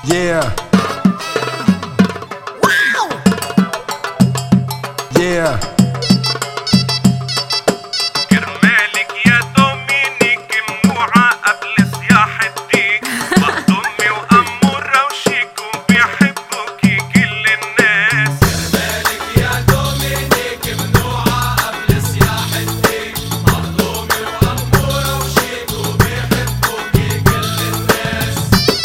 Yeah. Wow. Yeah. كرمالك يا دومينيك ممنوعة قبل صياح الديك بطمي وأمورة وشيك وبيحبوكي كل الناس. كرمالك يا دومينيك ممنوعة قبل صياح الديك بطمي وأمورة وشيك وبيحبوكي كل الناس.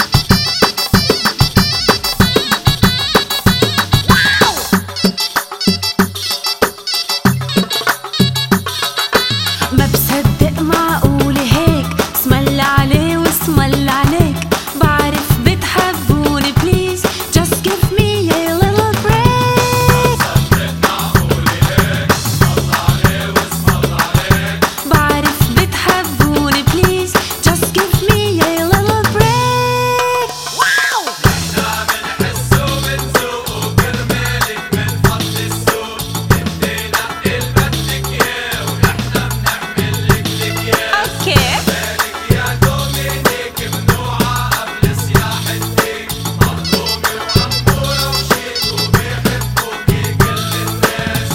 ما بصدق معقول هيك اسمل عليه واسمل عليك بعرف بتحبوني please just give me a little break. صدق معقول هيك اسمل عليه واسمل عليك بعرف بتحبوني please just give me a little break. نحنا منحس وبنذوق وكرمالك منفضي السوق انت نقي البدك اياه ونحنا بنعملك لك اياه. Okay. كرمالك يا دومينيك ممنوعة قبل صياح الديك بطمي وأمورة وشيك وبيحبوكي كل الناس.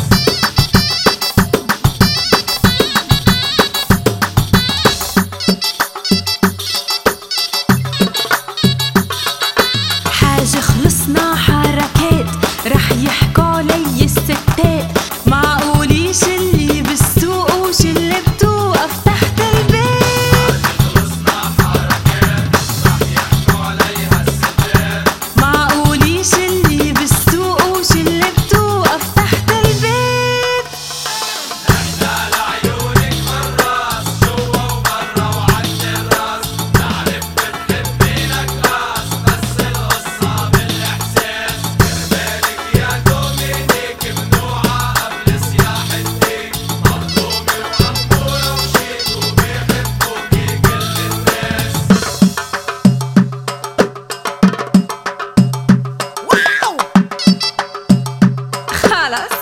حاجة خلصنا حركات رح يحكوا علي الستات معقوليش اللي بالسوق وش اللي بتوقف تحت البيت. خلصنا حركات رح يحكوا عليها الستات معقوليش اللي بالسوق وش اللي بتوقف تحت البيت. نحنا لعيونك بالراس جوا وبرا وعند الراس نعرف بتحبينا كلاس بس القصة بالإحساس. كرمالك يا دومينيك ممنوعة قبل صياح الديك بطمي وأمورة وشيك وبيحبوكي كل الناس. خلص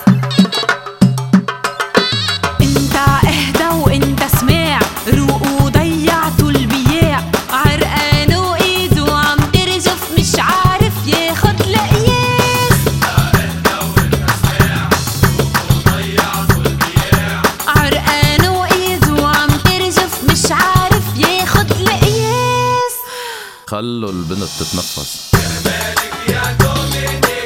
انت اهدى وانت سماع روق وضيعتوا البياع عرقان وايده عم ترجف مش عارف ياخد لقياس. ضيعتوا البياع عرقان وايده عم ترجف مش عارف ياخد لقياس. خلوا البنت تتنفس. كرمالك يا دومينيك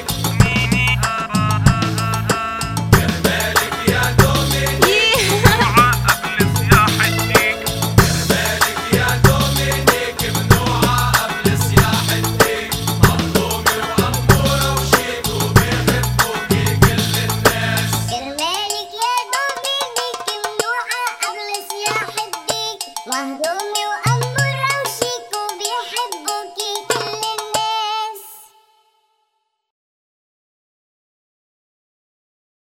كرمالك يا دومينيك قبل صياح الديك كرمالك يا دومينيك ممنوعة قبل صياح الديك بطمي وأمورة وشيك وبيحبوكي كل الناس. كرمالك يا دومينيك ممنوعة قبل صياح الديك مهضومة